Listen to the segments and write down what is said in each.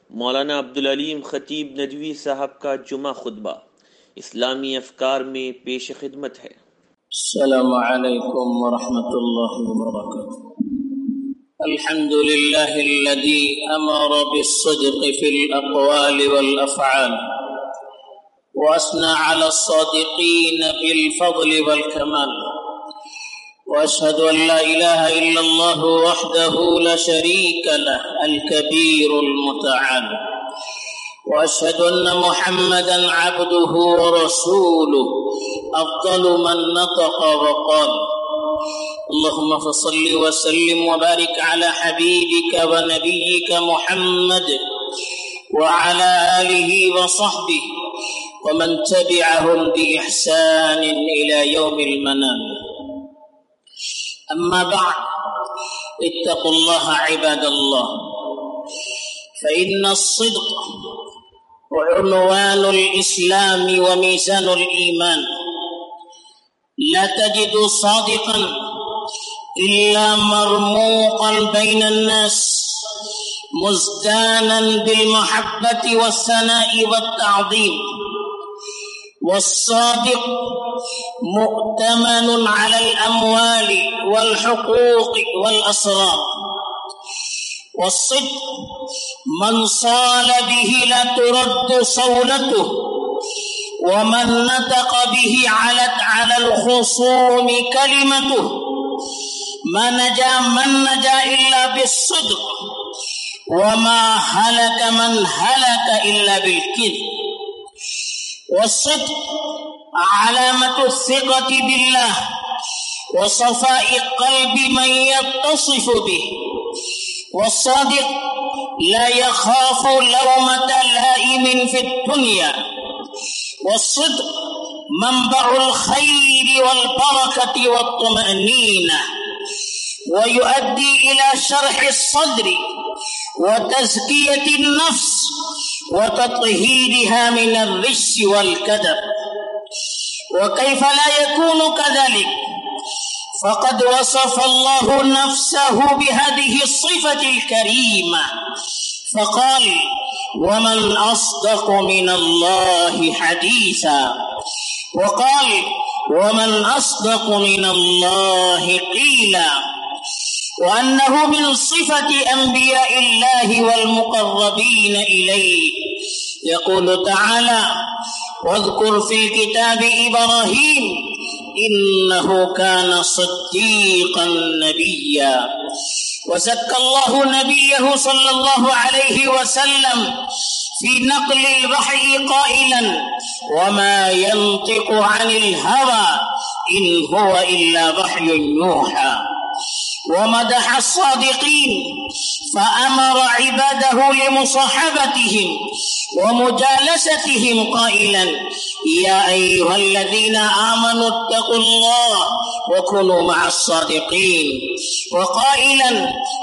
मौलाना अब्दुल अलीम खतीब नदवी साहब का जुमा खुतबा इस्लामी अफकार में पेश खिदमत है। अस्सलामु अलैकुम व रहमतुल्लाहि व बरकातुहू। अल्हम्दुलिल्लाहिल्लज़ी अमरा बिस्सिद्क़ि फ़िल अक़वालि वल अफ़आल व असना अला अस्सादिक़ीन बिल फ़ज़्लि वल कमाल व अशहदु अन ला इलाहा इल्लल्लाहु वहदहु ला शरीका लहु अल कबीरुल मुतआल व अशहदु अन्न मुहम्मदन अब्दुहु व रसूलुहु अफ़ज़लु मन नतक़ व क़ाल। अल्लाहुम्मा फ़सल्लि व सल्लिम व बारिक अला हबीबिका व नबिय्यिका मुहम्मद व अला आलिहि व सहबिहि व मन तबिअहुम बि इहसान इला यौमिल मनाम। अम्मा बअद, इत्तक़ुल्लाह इबादल्लाह, फ़इन्न अस्सिद्क़ उन्वानुल इस्लाम व मीज़ानुल ईमान। ला तजिदु सादिक़न इल्ला मरमूक़न बैनन नास मुज़दानन बिल महब्बति वस्सनाइ वत्तअज़ीम। वस्सादिक़ मुअतमनुन अलल अमवालि वल हुकूक़ वल असरार। वस्सिद्क़ मन साल बिही ला तुरद्दु सौलतुहु व मन नतक़ बिही अलत अलल खुसूमी कलिमतुहु। मन नजा इल्ला बिस्सिद्क़ व मा हलक मन हलक इल्ला बिल्किज़्ब। वस्सिद्क़ अलामतु सिक़ति बिल्लाह व सफ़ाइ क़ल्बि मन यत्तसिफ़ु बिही। वस्सादिक़ ला यख़ाफ़ु लौमता लाइमिन फ़िद दुनिया। वस्सिद्क़ मंबउल ख़ैरि वल बरकति वत्तुमअनीना व युअद्दी इला शरहि सद्रि व तज़कियति नफ्स व तत्हीरिहा मिनर रिज्सि वल कदर। व कैफ़ ला यकूनु कज़ालिक फ़क़द वसफ़ अल्लाहु नफ़्सहु बिहादिहि सिफ़तिल करीमा फ़क़ाल वमन अस्दक़ु मिनल्लाहि हदीसा व क़ाल वमन अस्दक़ु मिनल्लाहि क़ीला। व अन्नहु मिन सिफ़ति अंबियाइल्लाहि वल मुक़र्रबीन इलैहि। यक़ूलु तआला वज़्कुर फ़िल किताबि इब्राहीम इन्नहु कान सिद्दीक़न नबिय्या। व ज़क्कल्लाहु नबिय्यहु सल्लल्लाहु अलैहि वसल्लम फ़ी नक़्लिल वह्यि क़ाइलन व मा यंतिक़ु अनिल हवा इन हुवा इल्ला वह्युन यूहा। व मदह अस्सादिक़ीन फ़अमर इबादहु लिमुसाहबतिहिम व मुजालसतिहिम क़ाइलन या अय्युहल्लज़ीना आमनु इत्तक़ुल्लाह व कुनू मअस्सादिक़ीन। व क़ाइलन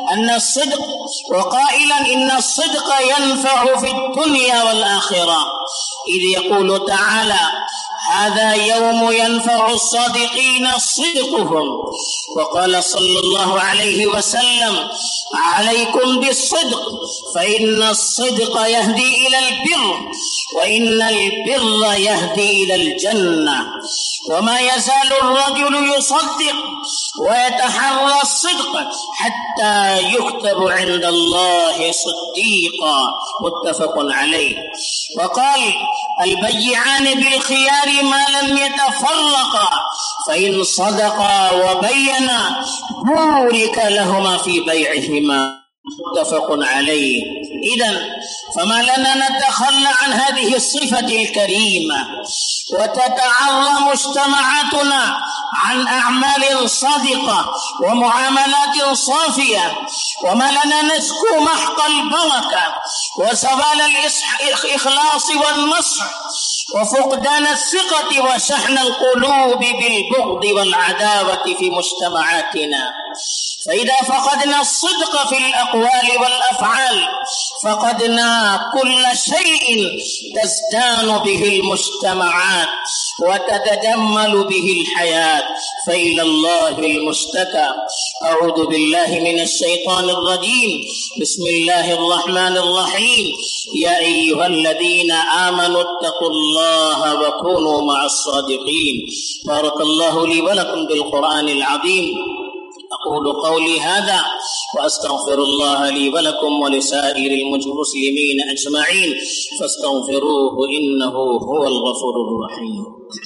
इन्न अस्सिद्क़ यनफ़अु फ़िद दुनिया वल आख़िरह। इज़ यक़ूलु तआला हाज़ा यौमु यनफ़अु अस्सादिक़ीन सिद्क़ुहुम। व क़ाल सल्लल्लाहु अलैहि वसल्लम अलैकुम बिस्सिद्क़ फ़इन्न अस्सिद्क़ यहदी इलल बिर्र व इन्नल बिर्र यहदी इलल जन्नह। व मा यज़ालु अर्रजुलु युसद्दिक़ व यतहर्रा अस्सिद्क़ हत्ता युक्तबु इंदल्लाहि सिद्दीक़ा। मुत्तफ़क़ुन अलैहि। व क़ाल अल बय्यानि बिल ख़ियारि मा लम यतफ़र्रक़ा फ़इन सदक़ा व बय्यना बूरिक लहुमा फ़ी बैइहिमा। मुत्तफ़क़ुन अलैहि। इज़न फमा लना नतख़ल्ला अन हाज़िहि सिफ़तिल करीमा व ततअर्रा मुज्तमअतुना अन अअमालिन सादिक़ा व मुआमलातिन साफ़िया व मा लना नज़्कु महक़ल बरका व ज़वालल इख़लास वन नस्र व फ़ुक़दान अस्सिक़ति व शहनल क़ुलूबि बिल बुग़्दि वल अदावति फ़ी मुज्तमअतिना। फ़इज़ा फ़क़दना अस्सिद्क़ फ़िल अक़वालि वल अफ़आल فقدنا كل شيء تزدان به المجتمعات وتتجمل به الحياة، فإلى الله المشتكى. أعوذ بالله من الشيطان الرجيم. بسم الله الرحمن الرحيم. يا أيها الذين آمنوا اتقوا الله وكونوا مع الصادقين. بارك الله لي ولكم بالقرآن العظيم. أقول قولي هذا وأستغفر الله لي ولكم ولسائر المسلمين أجمعين فاستغفروه إنه هو الغفور الرحيم.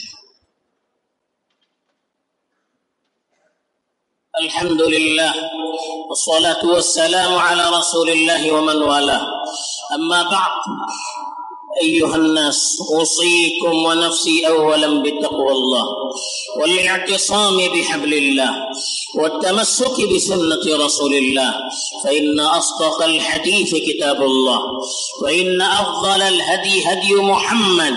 الحمد لله والصلاة والسلام على رسول الله ومن والاه. أما بعد، أيها الناس، أوصيكم ونفسي أولا بتقوى الله والاعتصام بحبل الله والتمسك بسنة رسول الله، فإن أصدق الحديث كتاب الله، وإن أفضل الهدي هدي محمد،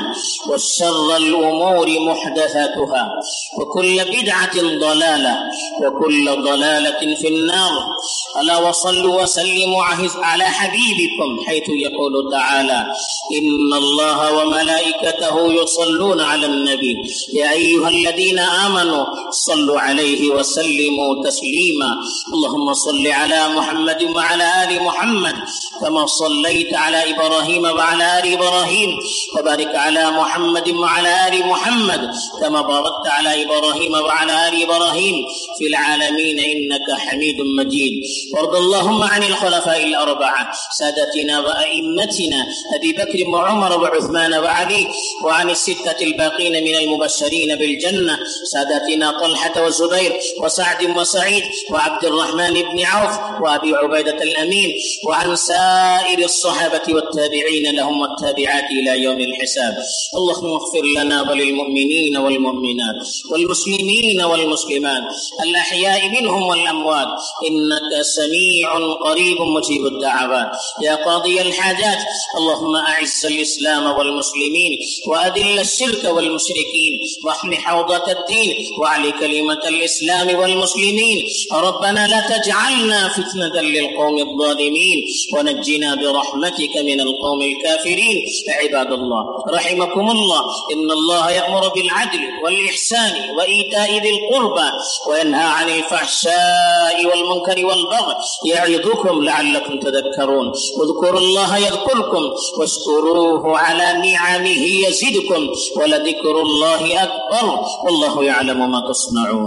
وشر الأمور محدثاتها، وكل بدعة ضلالة، وكل ضلالة في النار. ألا وصلوا وسلموا على حبيبكم حيث يقول تعالى: إن الله وملائكته يصلون على النبي يا أيها الذين آمنوا صلوا عليه وسلموا تسليما. اللهم صل على محمد وعلى آل محمد كما صليت على إبراهيم وعلى آل إبراهيم، وبارك على محمد وعلى آل محمد كما باركت على إبراهيم وعلى آل إبراهيم في العالمين إنك حميد مجيد. وارض اللهم عن الخلفاء الأربعة سادتنا وأئمتنا أبي بكر وعمر وعثمان وعلي، وعن الستة الباقين من المبشرين بالجنة سادتنا طلحة والزبير وسعد وسعيد وعبد الرحمن بن عوف وأبي عبيدة الأمين، وعن سائر الصحابة والتابعين لهم والتابعات إلى يوم الحساب. اللهم اغفر لنا وللمؤمنين والمؤمنات والمسلمين والمسلمات الأحياء منهم والأموات إنك سميع قريب مجيب الدعوات يا قاضي الحاجات. اللهم أعز الإسلام والمسلمين وأذل الشرك والمشركين واحم حوضة الدين وعلي كلمة الإسلام والمسلمين. ربنا لا تجعلنا فتنة للقوم الظالمين ونجنا برحمتك من القوم الكافرين. عباد الله رحمكم الله، إن الله يأمر بالعدل والإحسان وإيتاء ذي القربى وينهى عن الفحشاء والمنكر والبغي يعظكم لعلكم تذكرون. اذكروا الله يذكركم واشكروه على نعمه يزدكم ولذكر الله أكبر والله يعلم ما تصنعون.